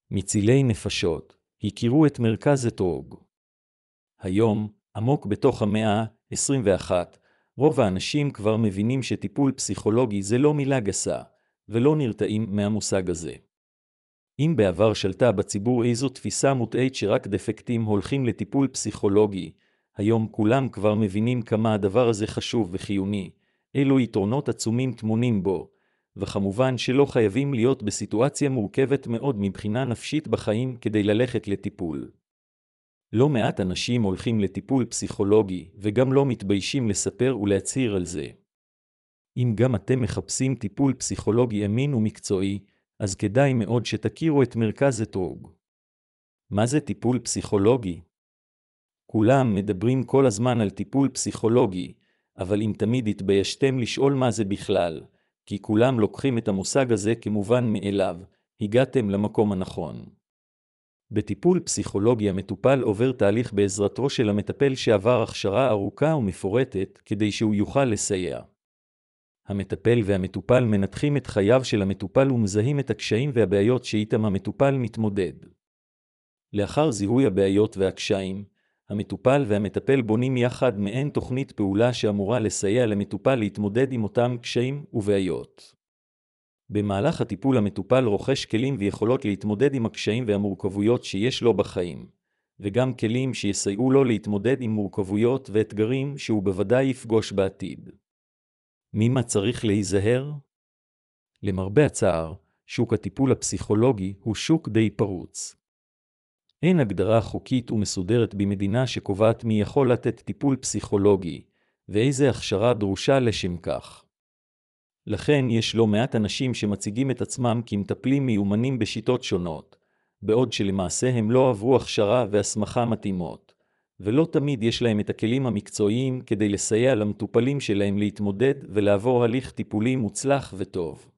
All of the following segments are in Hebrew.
מצילי נפשות, הכירו את מרכז אתרוג. היום, עמוק בתוך המאה ה-21, רוב האנשים כבר מבינים שטיפול פסיכולוגי זה לא מילה גסה, ולא נרתעים מהמושג הזה. אם בעבר שלטה בציבור איזו תפיסה מוטעית שרק דפקטים הולכים לטיפול פסיכולוגי, היום כולם כבר מבינים כמה הדבר הזה חשוב וחיוני, אילו יתרונות עצומים טמונים בו, וכמובן שלא חייבים להיות בסיטואציה מורכבת מאוד מבחינה נפשית בחיים כדי ללכת לטיפול. לא מעט אנשים הולכים לטיפול פסיכולוגי, וגם לא מתביישים לספר ולהצהיר על זה. אם גם אתם מחפשים טיפול פסיכולוגי אמין ומקצועי, אז כדאי מאוד שתכירו את מרכז אתרוג. מה זה טיפול פסיכולוגי? כולם מדברים כל הזמן על טיפול פסיכולוגי, אבל אם תמיד התביישתם לשאול מה זה בכלל, כי כולם לוקחים את המושג הזה כמובן מאליו, הגעתם למקום הנכון. בטיפול פסיכולוגי המטופל עובר תהליך בעזרתו של המטפל שעבר הכשרה ארוכה ומפורטת כדי שהוא יוכל לסייע. המטפל והמטופל מנתחים את חייו של המטופל ומזהים את הקשיים והבעיות שאיתם המטופל מתמודד. לאחר זיהוי הבעיות והקשיים, המטופל והמטפל בונים יחד מעין תוכנית פעולה שאמורה לסייע למטופל להתמודד עם אותם קשיים ובעיות. במהלך הטיפול המטופל רוכש כלים ויכולות להתמודד עם הקשיים והמורכבויות שיש לו בחיים, וגם כלים שיסייעו לו להתמודד עם מורכבויות ואתגרים שהוא בוודאי יפגוש בעתיד. ממה צריך להיזהר? למרבה הצער, שוק הטיפול הפסיכולוגי הוא שוק די פרוץ. אין הגדרה חוקית ומסודרת במדינה שקובעת מי יכול לתת טיפול פסיכולוגי, ואיזה הכשרה דרושה לשם כך. לכן יש לא מעט אנשים שמציגים את עצמם כמטפלים מיומנים בשיטות שונות, בעוד שלמעשה הם לא עברו הכשרה והסמכה מתאימות, ולא תמיד יש להם את הכלים המקצועיים כדי לסייע למטופלים שלהם להתמודד ולעבור הליך טיפולי מוצלח וטוב.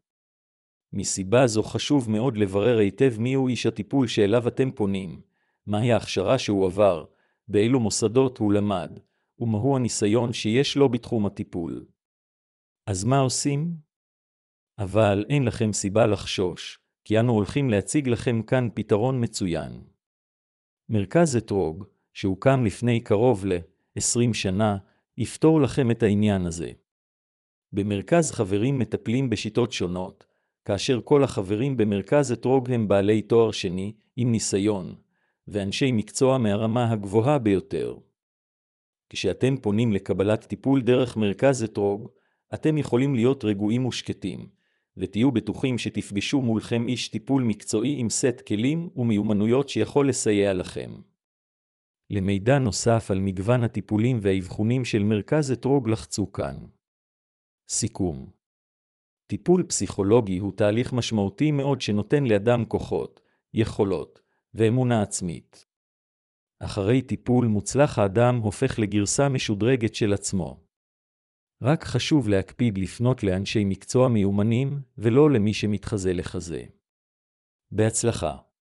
מסיבה זו חשוב מאוד לברר היטב מיהו איש הטיפול שאליו אתם פונים, מהי ההכשרה שהוא עבר, באילו מוסדות הוא למד, ומהו הניסיון שיש לו בתחום הטיפול. אז מה עושים? אבל אין לכם סיבה לחשוש, כי אנו הולכים להציג לכם כאן פתרון מצוין. מרכז אתרוג, שהוקם לפני קרוב ל-20 שנה, יפתור לכם את העניין הזה. במרכז חברים מטפלים בשיטות שונות, כאשר כל החברים במרכז אתרוג הם בעלי תואר שני עם ניסיון, ואנשי מקצוע מהרמה הגבוהה ביותר. כשאתם פונים לקבלת טיפול דרך מרכז אתרוג, אתם יכולים להיות רגועים ושקטים, ותהיו בטוחים שתפגשו מולכם איש טיפול מקצועי עם סט כלים ומיומנויות שיכול לסייע לכם. למידע נוסף על מגוון הטיפולים והאבחונים של מרכז אתרוג לחצו כאן. סיכום. טיפול פסיכולוגי הוא תהליך משמעותי מאוד שנותן לאדם כוחות, יכולות ואמונה עצמית. אחרי טיפול מוצלח האדם הופך לגרסה משודרגת של עצמו. רק חשוב להקפיד לפנות לאנשי מקצוע מיומנים ולא למי שמתחזה לחזה. בהצלחה.